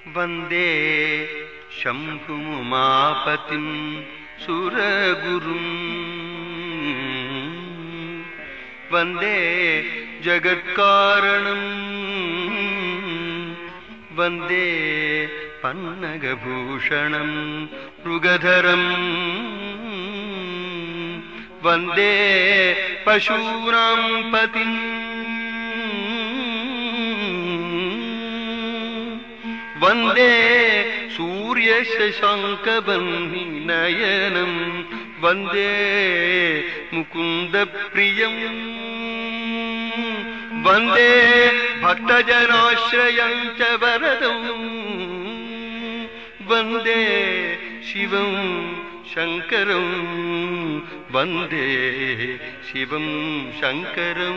वंदे शंभुमुमापतिं सुरगुरुं वंदे जगत्कारणं वंदे पन्नगभूषणं मृगधरं वंदे पशूनां पतिं वंदे सूर्यशशाङ्कवह्निनयनं वंदे मुकुन्दप्रियं वंदे भक्तजनाश्रयं च वरदं वंदे शिवं शङ्करं वंदे शिवं शङ्करं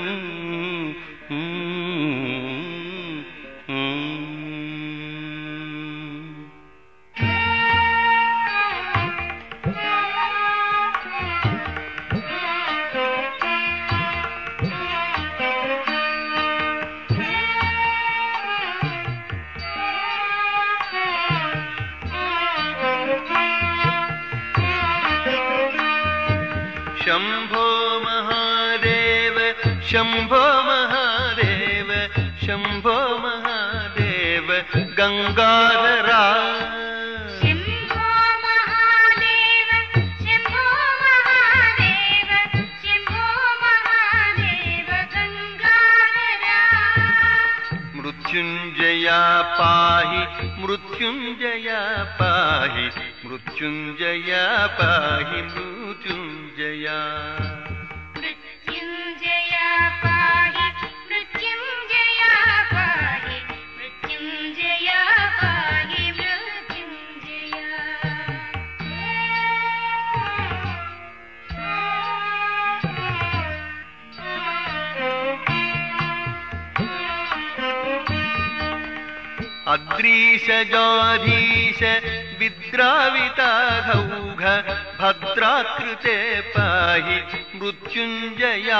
शंभो महादेव शंभो महादेव शंभो महादेव गंगाधरा शंभो महादेव शंभो महादेव शंभो महादेव गंगाधरा मृत्युंजया पाहि मृत्युंजया पाहि मृत्युंजया पाहि मृत्युंजया मृत्युंजया पाहि मृत्युंजया पाहि मृत्युंजया पाहि मृत्युंजया अद्रीशजाधीश विद्राविताघौघ भद्राकृते पाहि मृत्युंजया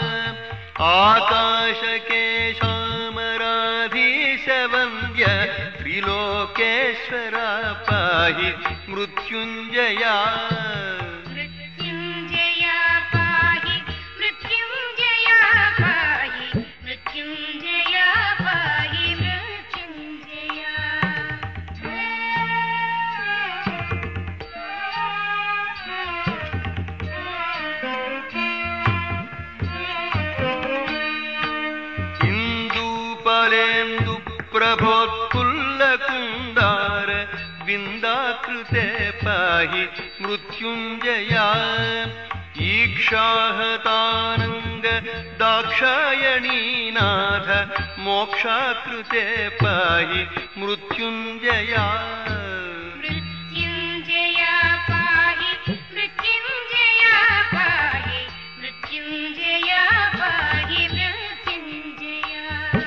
आकाशकेशामराधीश वन्द्य त्रिलोकेश्वरा पाहि मृत्युंजया मृत्युंजया पाहि मृत्युंजया पाहि मृत्युंजया पाहि मृत्युंजया इंदुपलेन्दु प्रभोत्फुल्लकुन्दार विन्दाकृते पाहि मृत्युंजया ईक्षाहतानंग दाक्षायणीनाथ मोक्षाकृते पाहि मृत्युंजया मृत्युंजया पाहि मृत्युंजया पाहि मृत्युंजया पाहि मृत्युंजया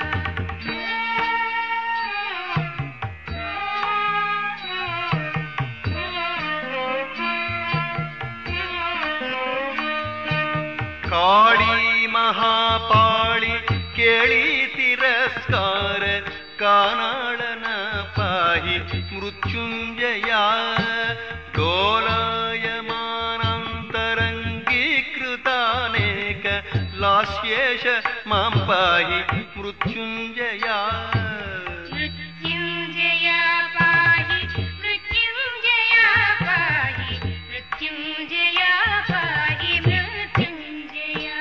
काली महापाळि केळि तिरस्कार कानाळन पाहि मृत्युंजया डोलायमानान्तरङ्गीकृतानेक लास्येश मां पाहि मृत्युंजया मृत्युंजया पाहि मृत्युंजया पाहि मृत्युंजया पाहि मृत्युंजया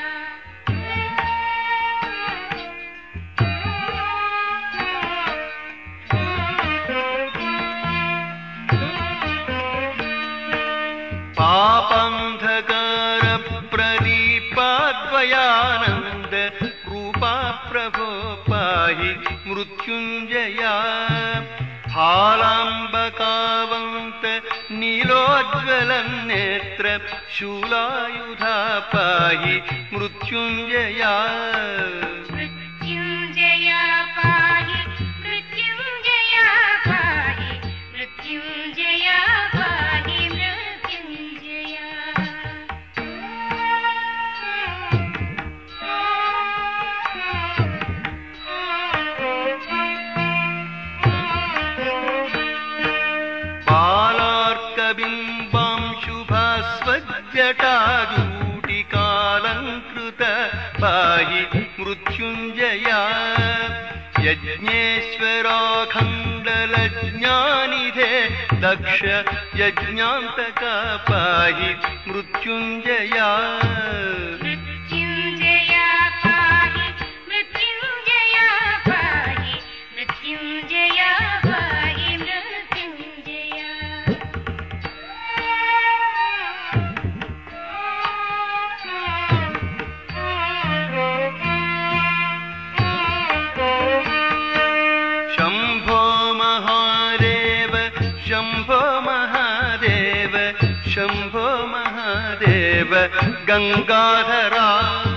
पापंधकार प्रदीपाद्वयानंद रूपा प्रभो पाहि मृत्युंजया फालांबकावंत नीलोज्ज्वल नेत्र शूलायुधा पाहि मृत्युंजया मृत्युंजया पाहि मृत्युंजया पाहि मृत्युंजया पाहि मृत्युंजया जटाजूटिकालङ्कृत पाहि मृत्युञ्जया यज्ञेश्वराखण्डलज्ञानिधे दक्ष यज्ञान्तका पाहि मृत्युञ्जया मृत्युञ्जया पाहि मृत्युञ्जया पाहि मृत्युञ्जया पाहि मृत्युञ्जया शम्भो महादेव शम्भो महादेव शम्भो महादेव गङ्गाधरा